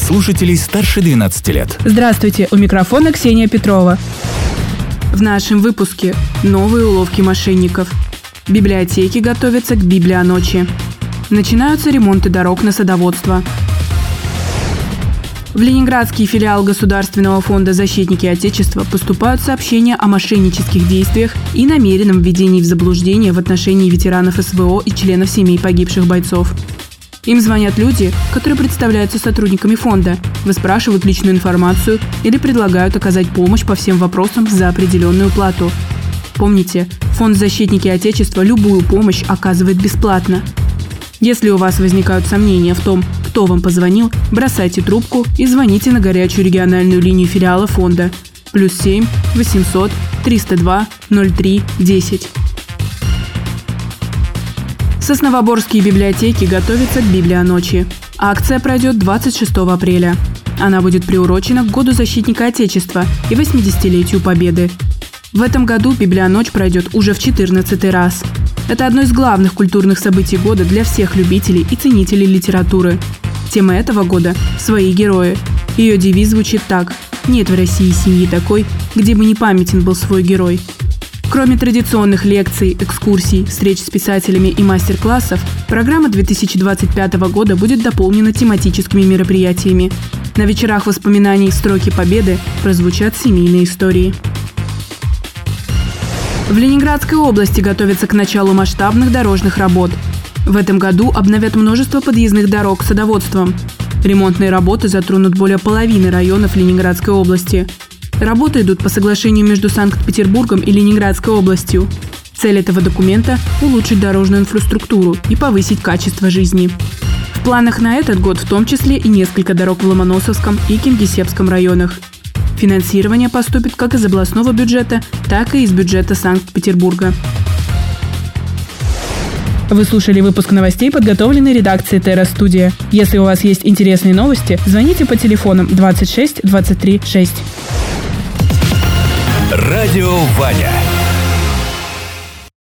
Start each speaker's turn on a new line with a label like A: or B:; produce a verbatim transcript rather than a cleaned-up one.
A: слушателей старше двенадцати лет.
B: Здравствуйте, у микрофона Ксения Петрова. В нашем выпуске новые уловки мошенников. Библиотеки готовятся к Библионочи. Начинаются ремонты дорог на садоводство. В Ленинградский филиал Государственного фонда «Защитники Отечества» поступают сообщения о мошеннических действиях и намеренном введении в заблуждение в отношении ветеранов эс вэ о и членов семей погибших бойцов. Им звонят люди, которые представляются сотрудниками фонда, выспрашивают личную информацию или предлагают оказать помощь по всем вопросам за определенную плату. Помните, фонд «Защитники Отечества» любую помощь оказывает бесплатно. Если у вас возникают сомнения в том, кто вам позвонил, бросайте трубку и звоните на горячую региональную линию филиала фонда плюс семь восемьсот триста два ноль три десять. Сосновоборские библиотеки готовятся к Библионочи. Акция пройдет двадцать шестого апреля. Она будет приурочена к Году Защитника Отечества и восьмидесятилетию Победы. В этом году Библионочь пройдет уже в четырнадцатый раз. Это одно из главных культурных событий года для всех любителей и ценителей литературы. Тема этого года – «Свои герои». Ее девиз звучит так: «Нет в России семьи такой, где бы не памятен был свой герой». Кроме традиционных лекций, экскурсий, встреч с писателями и мастер-классов, программа две тысячи двадцать пятого года будет дополнена тематическими мероприятиями. На вечерах воспоминаний «Строки Победы» прозвучат семейные истории. В Ленинградской области готовятся к началу масштабных дорожных работ. В этом году обновят множество подъездных дорог к садоводствам. Ремонтные работы затронут более половины районов Ленинградской области. Работы идут по соглашению между Санкт-Петербургом и Ленинградской областью. Цель этого документа – улучшить дорожную инфраструктуру и повысить качество жизни. В планах на этот год в том числе и несколько дорог в Ломоносовском и Кингисеппском районах. Финансирование поступит как из областного бюджета, так и из бюджета Санкт-Петербурга. Вы слушали выпуск новостей, подготовленный редакцией Терра Студия. Если у вас есть интересные новости, звоните по телефонам двадцать шесть двадцать три шесть.
A: Радио Ваня.